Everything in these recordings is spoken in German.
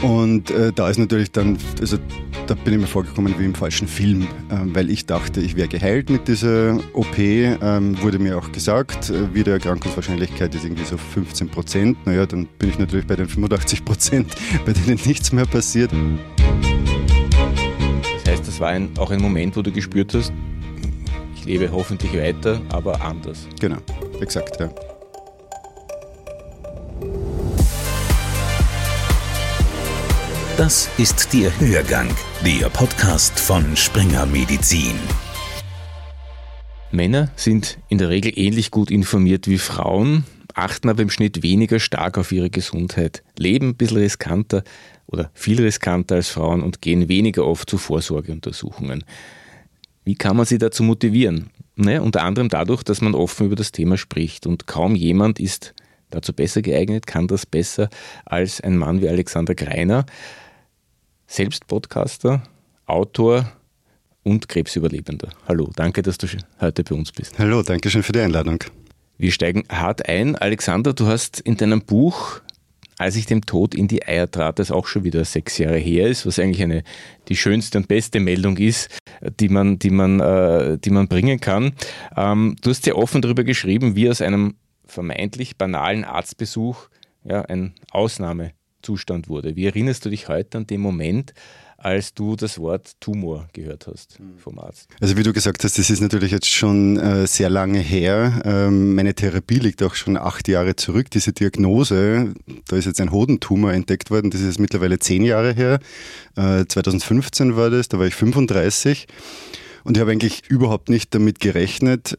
Und da ist natürlich dann, also da bin ich mir vorgekommen wie im falschen Film, weil ich dachte, ich wäre geheilt mit dieser OP, wurde mir auch gesagt, Wiedererkrankungswahrscheinlichkeit ist irgendwie so 15%. Naja, dann bin ich natürlich bei den 85%, bei denen nichts mehr passiert. Das heißt, das war auch ein Moment, wo du gespürt hast, ich lebe hoffentlich weiter, aber anders. Genau, exakt, ja. Das ist der Hörgang, der Podcast von Springer Medizin. Männer sind in der Regel ähnlich gut informiert wie Frauen, achten aber im Schnitt weniger stark auf ihre Gesundheit, leben ein bisschen riskanter oder viel riskanter als Frauen und gehen weniger oft zu Vorsorgeuntersuchungen. Wie kann man sie dazu motivieren? Unter anderem dadurch, dass man offen über das Thema spricht und kaum jemand ist dazu besser geeignet, kann das besser als ein Mann wie Alexander Greiner, selbst Podcaster, Autor und Krebsüberlebender. Hallo, danke, dass du heute bei uns bist. Hallo, danke schön für die Einladung. Wir steigen hart ein. Alexander, du hast in deinem Buch, als ich dem Tod in die Eier trat, das auch schon wieder 6 Jahre her ist, was eigentlich die schönste und beste Meldung ist, die man bringen kann. Du hast sehr offen darüber geschrieben, wie aus einem vermeintlich banalen Arztbesuch ein Ausnahmezustand wurde. Wie erinnerst du dich heute an den Moment, als du das Wort Tumor gehört hast vom Arzt? Also wie du gesagt hast, das ist natürlich jetzt schon sehr lange her. Meine Therapie liegt auch schon 8 Jahre zurück. Diese Diagnose, da ist jetzt ein Hodentumor entdeckt worden, das ist jetzt mittlerweile 10 Jahre her. 2015 war das, da war ich 35 und ich habe eigentlich überhaupt nicht damit gerechnet.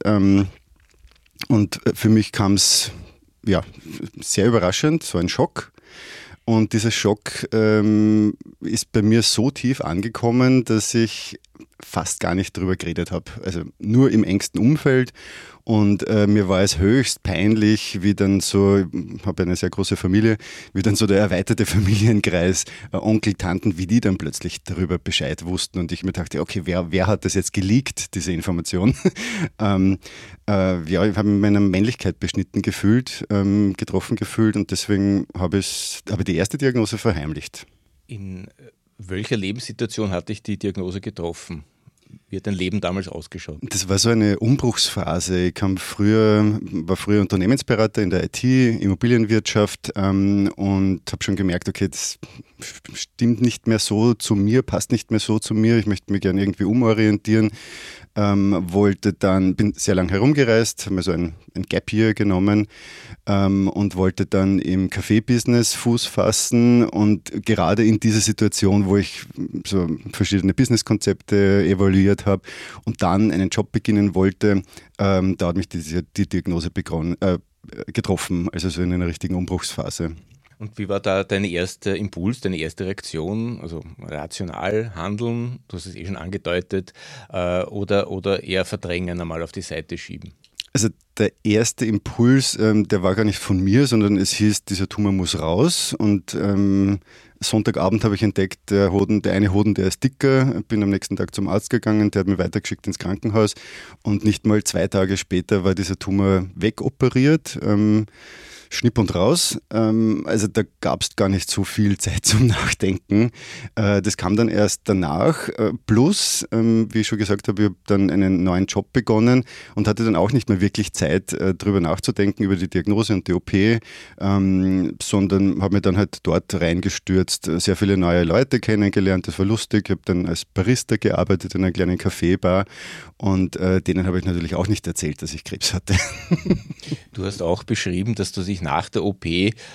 Und für mich kam es sehr überraschend, so ein Schock. Und dieser Schock ist bei mir so tief angekommen, dass ich fast gar nicht drüber geredet habe. Also nur im engsten Umfeld. Und mir war es höchst peinlich, wie dann so, ich habe eine sehr große Familie, wie dann so der erweiterte Familienkreis, Onkel, Tanten, wie die dann plötzlich darüber Bescheid wussten. Und ich mir dachte, okay, wer hat das jetzt geleakt, diese Information? Ich habe mich meiner Männlichkeit beschnitten gefühlt, getroffen gefühlt und deswegen habe ich die erste Diagnose verheimlicht. In welcher Lebenssituation hatte ich die Diagnose getroffen? Wie hat dein Leben damals ausgeschaut? Das war so eine Umbruchsphase. Ich war früher Unternehmensberater in der IT, Immobilienwirtschaft und habe schon gemerkt, okay, das stimmt nicht mehr so zu mir, passt nicht mehr so zu mir. Ich möchte mich gerne irgendwie umorientieren. Bin sehr lang herumgereist, habe mir so ein Gap Year genommen und wollte dann im Kaffee-Business Fuß fassen und gerade in dieser Situation, wo ich so verschiedene Businesskonzepte evaluiert habe und dann einen Job beginnen wollte, da hat mich die Diagnose getroffen, also so in einer richtigen Umbruchsphase. Und wie war da dein erster Impuls, deine erste Reaktion? Also rational handeln, du hast es schon angedeutet, oder eher verdrängen, einmal auf die Seite schieben? Also der erste Impuls, der war gar nicht von mir, sondern es hieß, dieser Tumor muss raus. Und Sonntagabend habe ich entdeckt, der eine Hoden, der ist dicker. Bin am nächsten Tag zum Arzt gegangen, der hat mich weitergeschickt ins Krankenhaus. Und nicht mal 2 Tage später war dieser Tumor wegoperiert. Schnipp und raus. Also da gab es gar nicht so viel Zeit zum Nachdenken. Das kam dann erst danach. Plus, wie ich schon gesagt habe, ich habe dann einen neuen Job begonnen und hatte dann auch nicht mehr wirklich Zeit, drüber nachzudenken, über die Diagnose und die OP, sondern habe mich dann halt dort reingestürzt, sehr viele neue Leute kennengelernt. Das war lustig. Ich habe dann als Barista gearbeitet in einer kleinen Kaffeebar und denen habe ich natürlich auch nicht erzählt, dass ich Krebs hatte. Du hast auch beschrieben, dass du dich nach der OP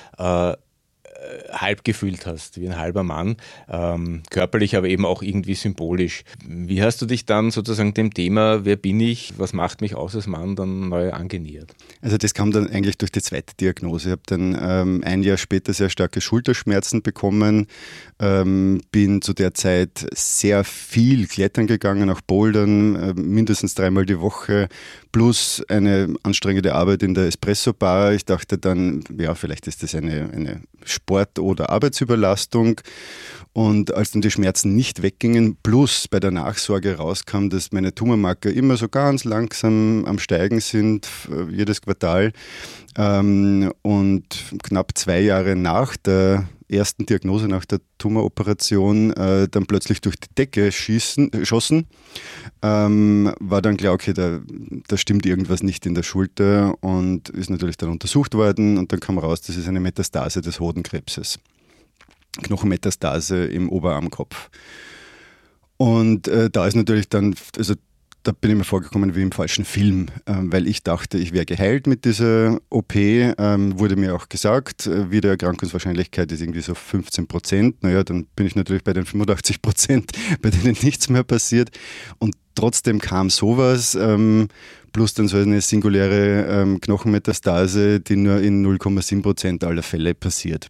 halb gefühlt hast, wie ein halber Mann, körperlich, aber eben auch irgendwie symbolisch. Wie hast du dich dann sozusagen dem Thema, wer bin ich, was macht mich aus als Mann, dann neu angenähert? Also das kam dann eigentlich durch die zweite Diagnose. Ich habe dann 1 Jahr später sehr starke Schulterschmerzen bekommen, bin zu der Zeit sehr viel klettern gegangen, auch bouldern, mindestens 3-mal die Woche, plus eine anstrengende Arbeit in der Espresso-Bar. Ich dachte dann, ja, vielleicht ist das eine Sport- oder Arbeitsüberlastung. Und als dann die Schmerzen nicht weggingen, plus bei der Nachsorge rauskam, dass meine Tumormarker immer so ganz langsam am Steigen sind, jedes Quartal. Und knapp 2 Jahre nach der ersten Diagnose nach der Tumoroperation dann plötzlich durch die Decke geschossen. War dann klar, okay, da stimmt irgendwas nicht in der Schulter und ist natürlich dann untersucht worden und dann kam raus, das ist eine Metastase des Hodenkrebses. Knochenmetastase im Oberarmkopf. Und da ist natürlich dann, also da bin ich mir vorgekommen wie im falschen Film, weil ich dachte, ich wäre geheilt mit dieser OP. Wurde mir auch gesagt, Wiedererkrankungswahrscheinlichkeit ist irgendwie so 15%. Naja, dann bin ich natürlich bei den 85%, bei denen nichts mehr passiert. Und trotzdem kam sowas, plus dann so eine singuläre Knochenmetastase, die nur in 0,7% aller Fälle passiert.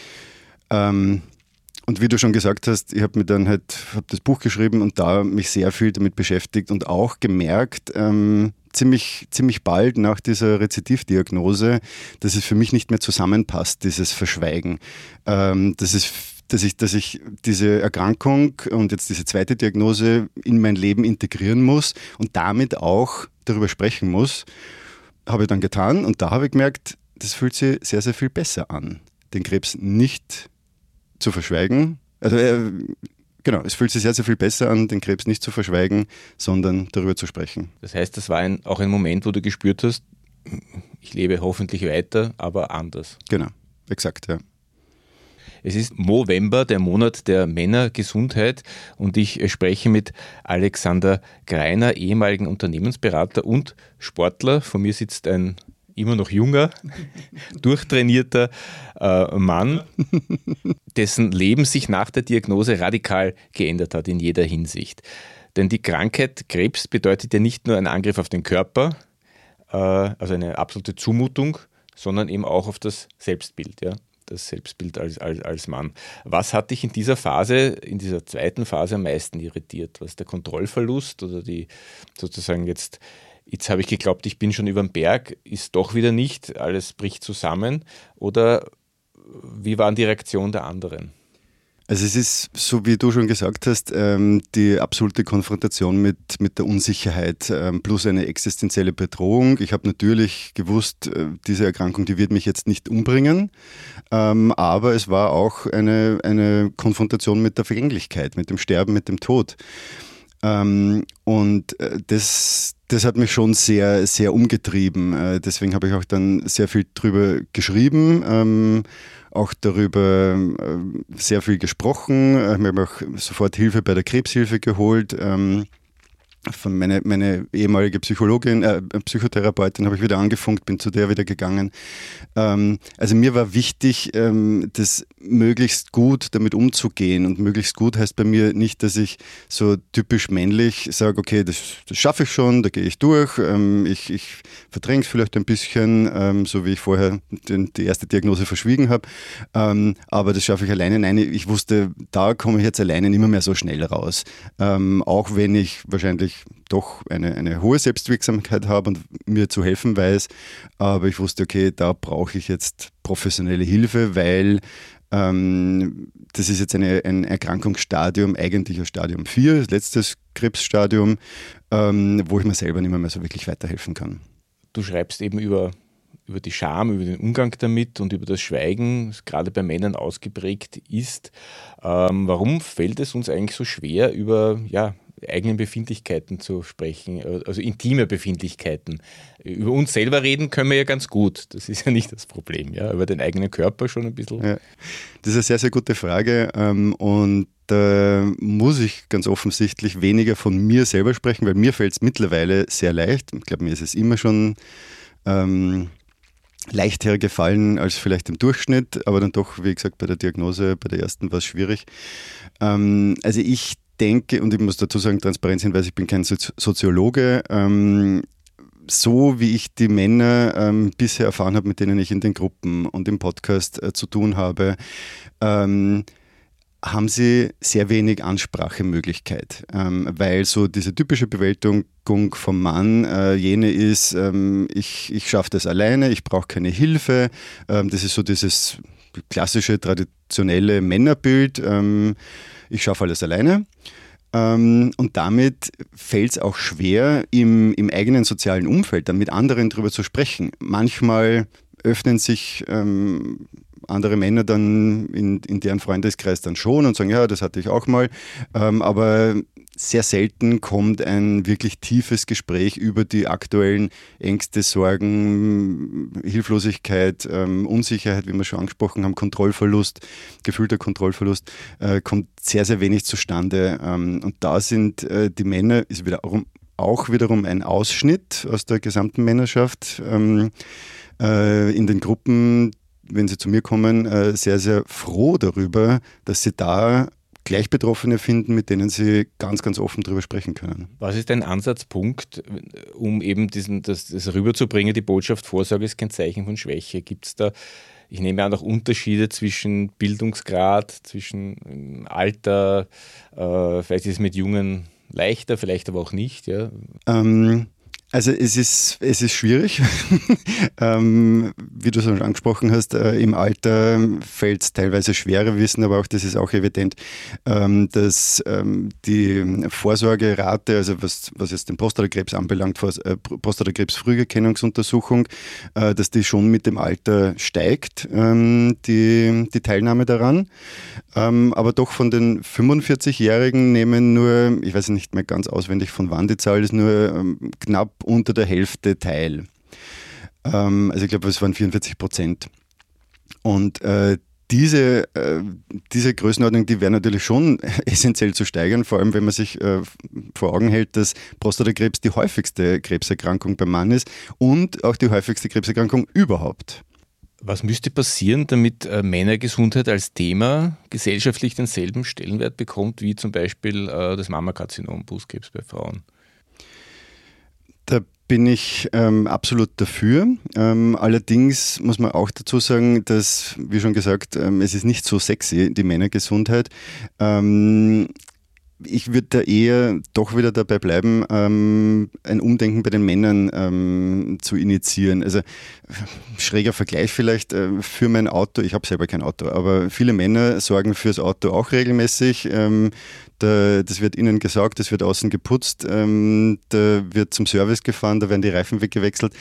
Und wie du schon gesagt hast, ich habe das Buch geschrieben und da mich sehr viel damit beschäftigt und auch gemerkt, ziemlich bald nach dieser Rezidivdiagnose, dass es für mich nicht mehr zusammenpasst, dieses Verschweigen. Dass ich diese Erkrankung und jetzt diese zweite Diagnose in mein Leben integrieren muss und damit auch darüber sprechen muss, habe ich dann getan und da habe ich gemerkt, das fühlt sich sehr, sehr viel besser an, den Krebs nicht zu verschweigen. Also genau, es fühlt sich sehr, sehr viel besser an, den Krebs nicht zu verschweigen, sondern darüber zu sprechen. Das heißt, das war auch ein Moment, wo du gespürt hast, ich lebe hoffentlich weiter, aber anders. Genau, exakt, ja. Es ist Movember, der Monat der Männergesundheit und ich spreche mit Alexander Greiner, ehemaligen Unternehmensberater und Sportler. Vor mir sitzt ein immer noch junger, durchtrainierter Mann, dessen Leben sich nach der Diagnose radikal geändert hat in jeder Hinsicht. Denn die Krankheit Krebs bedeutet ja nicht nur einen Angriff auf den Körper, also eine absolute Zumutung, sondern eben auch auf das Selbstbild, ja? Das Selbstbild als Mann. Was hat dich in dieser Phase, in dieser zweiten Phase am meisten irritiert? Was der Kontrollverlust oder die sozusagen jetzt habe ich geglaubt, ich bin schon über den Berg, ist doch wieder nicht, alles bricht zusammen? Oder wie waren die Reaktionen der anderen? Also es ist, so wie du schon gesagt hast, die absolute Konfrontation mit der Unsicherheit plus eine existenzielle Bedrohung. Ich habe natürlich gewusst, diese Erkrankung, die wird mich jetzt nicht umbringen, aber es war auch eine Konfrontation mit der Vergänglichkeit, mit dem Sterben, mit dem Tod. Und das hat mich schon sehr, sehr umgetrieben. Deswegen habe ich auch dann sehr viel drüber geschrieben, auch darüber sehr viel gesprochen. Ich habe auch sofort Hilfe bei der Krebshilfe geholt. Von meine ehemalige Psychotherapeutin habe ich wieder angefunkt, bin zu der wieder gegangen. Also mir war wichtig, das möglichst gut damit umzugehen. Und möglichst gut heißt bei mir nicht, dass ich so typisch männlich sage, okay, das schaffe ich schon, da gehe ich durch. Ich verdränge es vielleicht ein bisschen, so wie ich vorher die erste Diagnose verschwiegen habe. Aber das schaffe ich alleine. Nein, ich wusste, da komme ich jetzt alleine nicht mehr so schnell raus. Auch wenn ich wahrscheinlich doch eine hohe Selbstwirksamkeit habe und mir zu helfen weiß. Aber ich wusste, okay, da brauche ich jetzt professionelle Hilfe, weil das ist jetzt ein Erkrankungsstadium, eigentlich ein Stadium 4, das letzte Krebsstadium, wo ich mir selber nicht mehr so wirklich weiterhelfen kann. Du schreibst eben über die Scham, über den Umgang damit und über das Schweigen, das gerade bei Männern ausgeprägt ist. Warum fällt es uns eigentlich so schwer, über eigenen Befindlichkeiten zu sprechen, also intime Befindlichkeiten? Über uns selber reden können wir ja ganz gut, das ist ja nicht das Problem, ja, über den eigenen Körper schon ein bisschen. Ja, das ist eine sehr, sehr gute Frage und da muss ich ganz offensichtlich weniger von mir selber sprechen, weil mir fällt es mittlerweile sehr leicht. Ich glaube, mir ist es immer schon leichter gefallen als vielleicht im Durchschnitt, aber dann doch, wie gesagt, bei der Diagnose, bei der ersten war es schwierig. Also ich denke, und ich muss dazu sagen, Transparenzhinweis, ich bin kein Soziologe, so wie ich die Männer bisher erfahren habe, mit denen ich in den Gruppen und im Podcast zu tun habe, haben sie sehr wenig Ansprachemöglichkeit, weil so diese typische Bewältigung vom Mann jene ist, ich schaffe das alleine, ich brauche keine Hilfe, das ist so dieses klassische, traditionelle Männerbild, ich schaffe alles alleine. Und damit fällt es auch schwer, im eigenen sozialen Umfeld dann mit anderen darüber zu sprechen. Manchmal öffnen sich andere Männer dann in deren Freundeskreis dann schon und sagen, ja, das hatte ich auch mal. Aber sehr selten kommt ein wirklich tiefes Gespräch über die aktuellen Ängste, Sorgen, Hilflosigkeit, Unsicherheit, wie wir schon angesprochen haben, Kontrollverlust, gefühlter Kontrollverlust, kommt sehr, sehr wenig zustande. Und da sind die Männer, ist wiederum ein Ausschnitt aus der gesamten Männerschaft, in den Gruppen, wenn sie zu mir kommen, sehr, sehr froh darüber, dass sie da Gleichbetroffene finden, mit denen sie ganz, ganz offen darüber sprechen können. Was ist ein Ansatzpunkt, um eben das rüberzubringen, die Botschaft, Vorsorge ist kein Zeichen von Schwäche? Gibt es da, ich nehme an, auch Unterschiede zwischen Bildungsgrad, zwischen Alter, vielleicht ist es mit Jungen leichter, vielleicht aber auch nicht, ja? Also es ist schwierig, wie du schon angesprochen hast, im Alter fällt es teilweise schwerer, wissen aber auch, das ist auch evident, dass die Vorsorgerate, also was jetzt den Prostatakrebs anbelangt, Prostatakrebs-Früherkennungsuntersuchung, dass die schon mit dem Alter steigt, die Teilnahme daran. Aber doch von den 45-Jährigen nehmen nur, ich weiß nicht mehr ganz auswendig von wann die Zahl ist, nur knapp unter der Hälfte teil. Also ich glaube, es waren 44%. Und diese Größenordnung, die wäre natürlich schon essentiell zu steigern, vor allem wenn man sich vor Augen hält, dass Prostatakrebs die häufigste Krebserkrankung beim Mann ist und auch die häufigste Krebserkrankung überhaupt. Was müsste passieren, damit Männergesundheit als Thema gesellschaftlich denselben Stellenwert bekommt, wie zum Beispiel das Mammakarzinom, Brustkrebs bei Frauen? Da bin ich absolut dafür. Allerdings muss man auch dazu sagen, dass, wie schon gesagt, es ist nicht so sexy, die Männergesundheit. Ich würde da eher doch wieder dabei bleiben, ein Umdenken bei den Männern zu initiieren. Also schräger Vergleich vielleicht für mein Auto. Ich habe selber kein Auto, aber viele Männer sorgen fürs Auto auch regelmäßig. Das wird innen gesaugt, das wird außen geputzt, da wird zum Service gefahren, da werden die Reifen weggewechselt.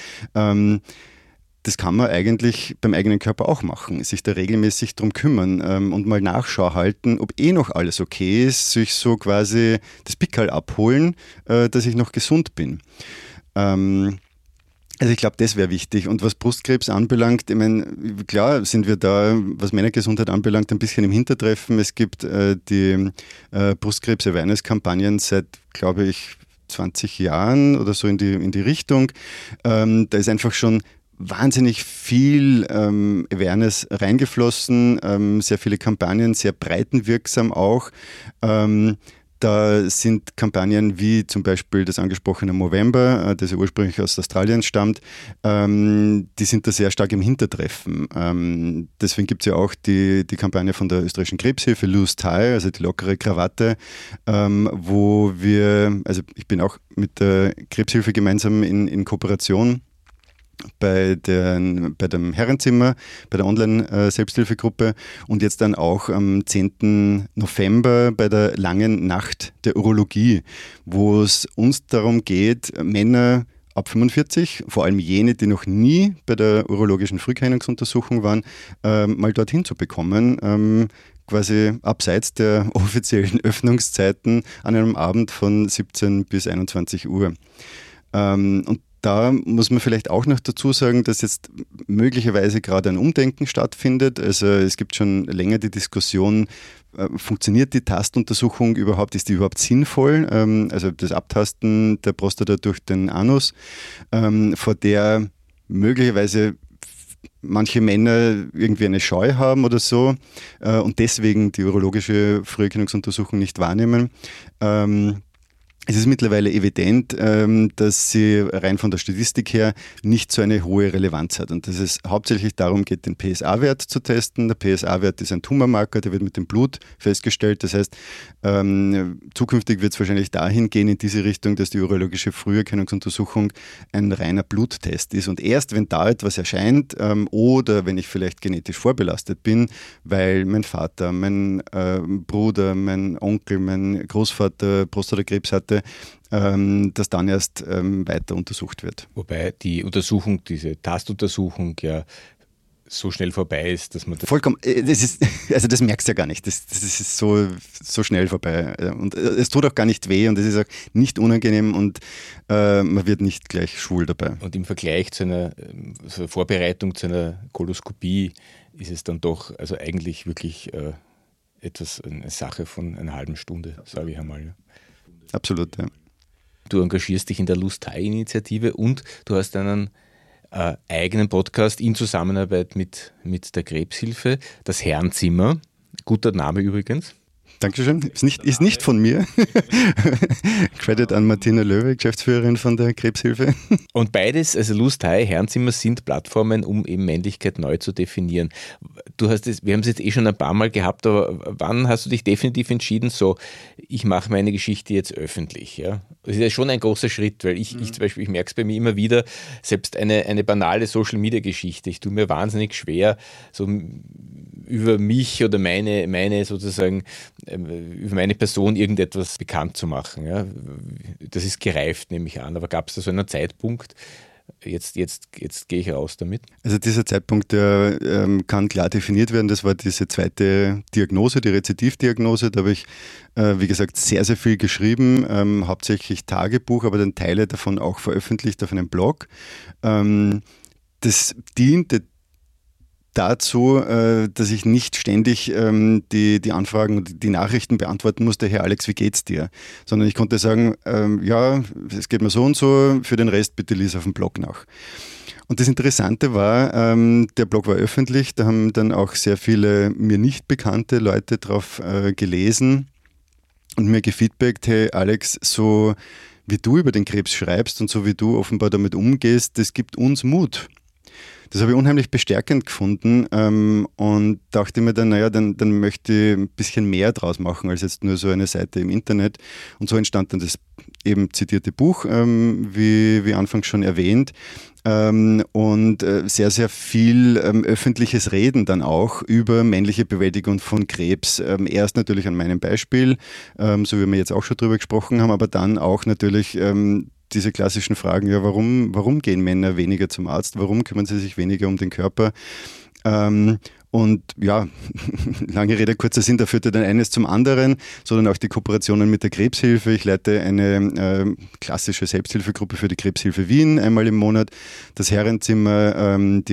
Das kann man eigentlich beim eigenen Körper auch machen, sich da regelmäßig drum kümmern und mal Nachschau halten, ob noch alles okay ist, sich so quasi das Pickerl abholen, dass ich noch gesund bin. Also ich glaube, das wäre wichtig. Und was Brustkrebs anbelangt, ich meine, klar sind wir da, was Männergesundheit anbelangt, ein bisschen im Hintertreffen. Es gibt die Brustkrebs-Awareness-Kampagnen seit, glaube ich, 20 Jahren oder so in die Richtung. Da ist einfach schon wahnsinnig viel Awareness reingeflossen, sehr viele Kampagnen, sehr breitenwirksam auch. Da sind Kampagnen wie zum Beispiel das angesprochene Movember, das ja ursprünglich aus Australien stammt, die sind da sehr stark im Hintertreffen. Deswegen gibt es ja auch die Kampagne von der österreichischen Krebshilfe, Loose Tie, also die lockere Krawatte, wo ich bin auch mit der Krebshilfe gemeinsam in Kooperation bei dem Herrenzimmer, bei der Online-Selbsthilfegruppe und jetzt dann auch am 10. November bei der langen Nacht der Urologie, wo es uns darum geht, Männer ab 45, vor allem jene, die noch nie bei der urologischen Früherkennungsuntersuchung waren, mal dorthin zu bekommen, quasi abseits der offiziellen Öffnungszeiten an einem Abend von 17 bis 21 Uhr. Und da muss man vielleicht auch noch dazu sagen, dass jetzt möglicherweise gerade ein Umdenken stattfindet. Also es gibt schon länger die Diskussion, funktioniert die Tastuntersuchung überhaupt, ist die überhaupt sinnvoll? Also das Abtasten der Prostata durch den Anus, vor der möglicherweise manche Männer irgendwie eine Scheu haben oder so und deswegen die urologische Früherkennungsuntersuchung nicht wahrnehmen. Es ist mittlerweile evident, dass sie rein von der Statistik her nicht so eine hohe Relevanz hat und dass es hauptsächlich darum geht, den PSA-Wert zu testen. Der PSA-Wert ist ein Tumormarker, der wird mit dem Blut festgestellt. Das heißt, zukünftig wird es wahrscheinlich dahin gehen in diese Richtung, dass die urologische Früherkennungsuntersuchung ein reiner Bluttest ist. Und erst wenn da etwas erscheint oder wenn ich vielleicht genetisch vorbelastet bin, weil mein Vater, mein Bruder, mein Onkel, mein Großvater Prostatakrebs hatte, dass dann erst weiter untersucht wird. Wobei die Untersuchung, diese Tastuntersuchung ja so schnell vorbei ist, dass man das... Vollkommen, das merkst du ja gar nicht, das ist so schnell vorbei und es tut auch gar nicht weh und es ist auch nicht unangenehm und man wird nicht gleich schwul dabei. Und im Vergleich zu einer Vorbereitung zu einer Koloskopie ist es dann doch also eigentlich wirklich eine Sache von einer halben Stunde, sage ich einmal. Ja. Absolut, ja. Du engagierst dich in der Lustei-Initiative und du hast einen eigenen Podcast in Zusammenarbeit mit der Krebshilfe, das Herrenzimmer. Guter Name übrigens. Dankeschön. Ist nicht von mir. Credit an Martina Löwe, Geschäftsführerin von der Krebshilfe. Und beides, also Lustei, Herrenzimmer, sind Plattformen, um eben Männlichkeit neu zu definieren. Wir haben es jetzt schon ein paar Mal gehabt, aber wann hast du dich definitiv entschieden, so, ich mache meine Geschichte jetzt öffentlich? Ja? Das ist ja schon ein großer Schritt, weil ich zum Beispiel, ich merke es bei mir immer wieder, selbst eine banale Social-Media-Geschichte, ich tue mir wahnsinnig schwer, so über mich oder meine sozusagen, über meine Person irgendetwas bekannt zu machen. Ja. Das ist gereift, nehme ich an. Aber gab es da so einen Zeitpunkt, jetzt gehe ich raus damit? Also dieser Zeitpunkt, der kann klar definiert werden. Das war diese zweite Diagnose, die Rezidivdiagnose. Da habe ich, wie gesagt, sehr, sehr viel geschrieben, hauptsächlich Tagebuch, aber dann Teile davon auch veröffentlicht auf einem Blog. Das diente dazu, dass ich nicht ständig die Anfragen und die Nachrichten beantworten musste, Herr Alex, wie geht's dir? Sondern ich konnte sagen, ja, es geht mir so und so, für den Rest bitte lies auf dem Blog nach. Und das Interessante war, der Blog war öffentlich, da haben dann auch sehr viele mir nicht bekannte Leute drauf gelesen und mir gefeedbackt, hey Alex, so wie du über den Krebs schreibst und so wie du offenbar damit umgehst, das gibt uns Mut. Das habe ich unheimlich bestärkend gefunden und dachte mir dann, naja, dann möchte ich ein bisschen mehr draus machen als jetzt nur so eine Seite im Internet. Und so entstand dann das eben zitierte Buch, wie anfangs schon erwähnt. Und sehr, sehr viel öffentliches Reden dann auch über männliche Bewältigung von Krebs. Erst natürlich an meinem Beispiel, so wie wir jetzt auch schon drüber gesprochen haben, aber dann auch natürlich diese klassischen Fragen, ja, warum gehen Männer weniger zum Arzt? Warum kümmern sie sich weniger um den Körper? Und ja, lange Rede, kurzer Sinn, da führte dann eines zum anderen, sondern auch die Kooperationen mit der Krebshilfe. Ich leite eine klassische Selbsthilfegruppe für die Krebshilfe Wien einmal im Monat, das Herrenzimmer, die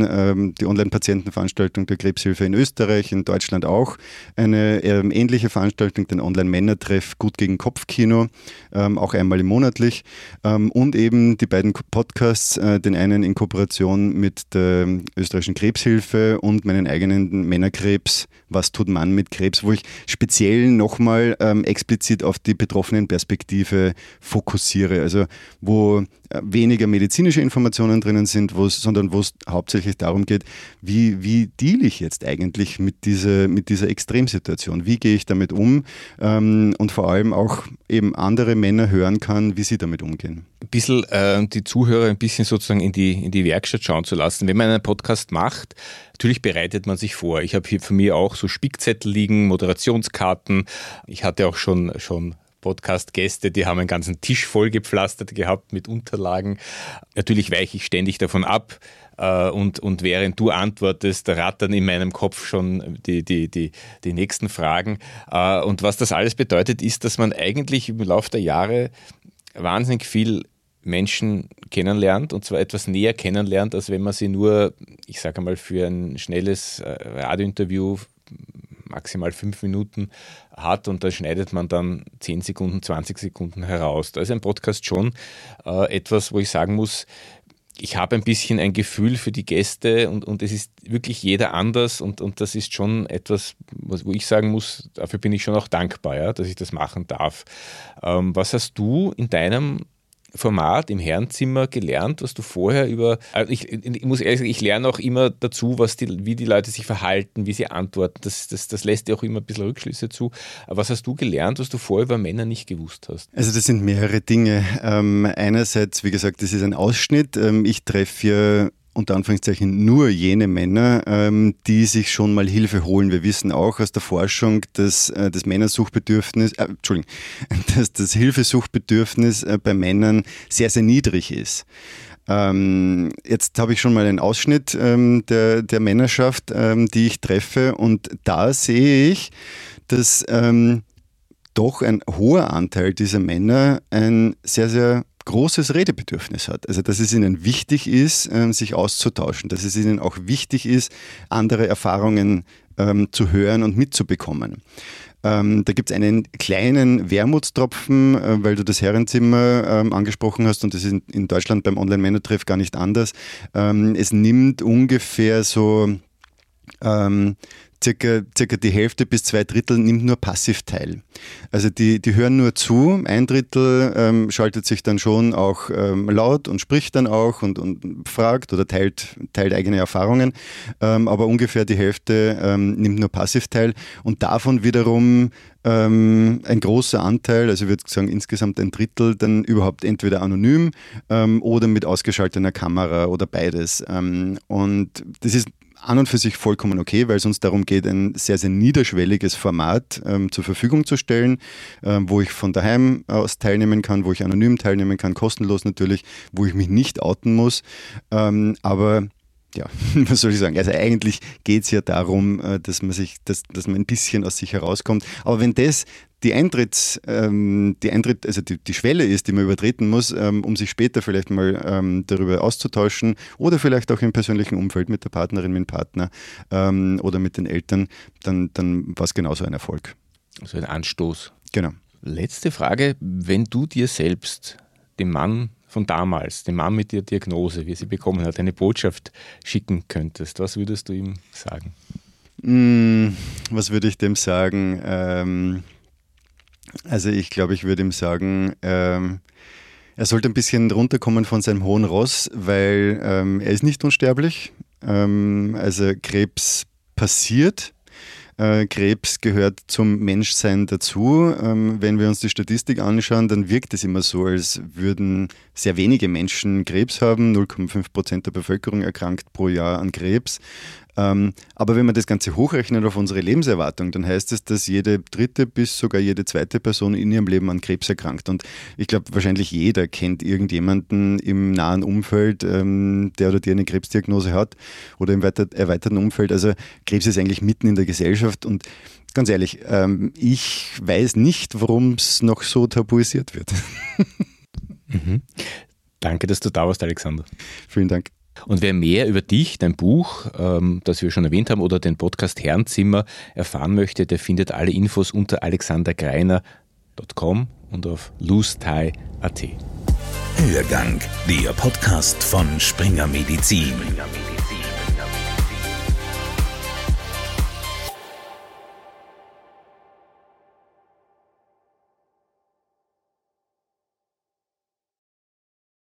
Online-Patientenveranstaltung der Krebshilfe in Österreich, in Deutschland auch eine ähnliche Veranstaltung, den Online-Männertreff Gut gegen Kopfkino, auch einmal monatlich und eben die beiden Podcasts, den einen in Kooperation mit der österreichischen Krebshilfe und meinen eigenen Männerkrebs, was tut man mit Krebs, wo ich speziell nochmal explizit auf die betroffenen Perspektive fokussiere, also wo weniger medizinische Informationen drinnen sind, sondern wo es hauptsächlich darum geht, wie deal ich jetzt eigentlich mit dieser Extremsituation, wie gehe ich damit um und vor allem auch eben andere Männer hören kann, wie sie damit umgehen. Ein bisschen die Zuhörer ein bisschen sozusagen in die Werkstatt schauen zu lassen. Wenn man einen Podcast macht, natürlich bereitet man sich vor. Ich habe hier für mich auch so Spickzettel liegen, Moderationskarten. Ich hatte auch schon Podcast-Gäste, die haben einen ganzen Tisch voll gepflastert gehabt mit Unterlagen. Natürlich weiche ich ständig davon ab und während du antwortest, rattern in meinem Kopf schon die nächsten Fragen. Und was das alles bedeutet, ist, dass man eigentlich im Laufe der Jahre wahnsinnig viel Menschen kennenlernt und zwar etwas näher kennenlernt, als wenn man sie nur, ich sage einmal, für ein schnelles Radiointerview maximal 5 Minuten hat und da schneidet man dann 10 Sekunden, 20 Sekunden heraus. Da ist ein Podcast schon etwas, wo ich sagen muss, ich habe ein bisschen ein Gefühl für die Gäste und es ist wirklich jeder anders und das ist schon etwas, wo ich sagen muss, dafür bin ich schon auch dankbar, ja, dass ich das machen darf. Was hast du in deinem Format im Herrenzimmer gelernt, was du vorher ich muss ehrlich sagen, ich lerne auch immer dazu, wie die Leute sich verhalten, wie sie antworten. Das lässt dir auch immer ein bisschen Rückschlüsse zu. Aber was hast du gelernt, was du vorher über Männer nicht gewusst hast? Also das sind mehrere Dinge. Einerseits, wie gesagt, das ist ein Ausschnitt. Ich treffe ja unter Anführungszeichen nur jene Männer, die sich schon mal Hilfe holen. Wir wissen auch aus der Forschung, dass das Hilfesuchtbedürfnis bei Männern sehr, sehr niedrig ist. Jetzt habe ich schon mal einen Ausschnitt der Männerschaft, die ich treffe, und da sehe ich, dass doch ein hoher Anteil dieser Männer ein sehr, sehr großes Redebedürfnis hat. Also dass es ihnen wichtig ist, sich auszutauschen, dass es ihnen auch wichtig ist, andere Erfahrungen zu hören und mitzubekommen. Da gibt es einen kleinen Wermutstropfen, weil du das Herrenzimmer angesprochen hast, und das ist in Deutschland beim Online-Männertreff gar nicht anders. Es nimmt ungefähr so circa die Hälfte bis 2/3 nimmt nur passiv teil. Also die hören nur zu, 1/3 schaltet sich dann schon auch laut und spricht dann auch und fragt oder teilt eigene Erfahrungen, aber ungefähr die Hälfte nimmt nur passiv teil, und davon wiederum ein großer Anteil, also ich würde sagen insgesamt 1/3, dann überhaupt entweder anonym oder mit ausgeschalteter Kamera oder beides. Und das ist an und für sich vollkommen okay, weil es uns darum geht, ein sehr, sehr niederschwelliges Format zur Verfügung zu stellen, wo ich von daheim aus teilnehmen kann, wo ich anonym teilnehmen kann, kostenlos natürlich, wo ich mich nicht outen muss. Aber ja, was soll ich sagen? Also eigentlich geht es ja darum, dass man ein bisschen aus sich herauskommt. Aber wenn das die Schwelle ist, die man übertreten muss, um sich später vielleicht mal darüber auszutauschen oder vielleicht auch im persönlichen Umfeld mit der Partnerin, mit dem Partner oder mit den Eltern, dann war es genauso ein Erfolg. Also ein Anstoß. Genau. Letzte Frage, wenn du dir selbst, dem Mann von damals, dem Mann mit der Diagnose, wie er sie bekommen hat, eine Botschaft schicken könntest, was würdest du ihm sagen? Was würde ich dem sagen? Also ich glaube, ich würde ihm sagen, er sollte ein bisschen runterkommen von seinem hohen Ross, weil er ist nicht unsterblich. Also Krebs passiert. Krebs gehört zum Menschsein dazu. Wenn wir uns die Statistik anschauen, dann wirkt es immer so, als würden sehr wenige Menschen Krebs haben. 0,5% der Bevölkerung erkrankt pro Jahr an Krebs. Aber wenn man das Ganze hochrechnet auf unsere Lebenserwartung, dann heißt es, dass jede dritte bis sogar jede zweite Person in ihrem Leben an Krebs erkrankt. Und ich glaube, wahrscheinlich jeder kennt irgendjemanden im nahen Umfeld, der oder die eine Krebsdiagnose hat oder im erweiterten Umfeld. Also Krebs ist eigentlich mitten in der Gesellschaft, und ganz ehrlich, ich weiß nicht, warum es noch so tabuisiert wird. Danke, dass du da warst, Alexander. Vielen Dank. Und wer mehr über dich, dein Buch, das wir schon erwähnt haben, oder den Podcast Herrenzimmer erfahren möchte, der findet alle Infos unter alexandergreiner.com und auf loosetie.at. Hörgang, der Podcast von Springer Medizin.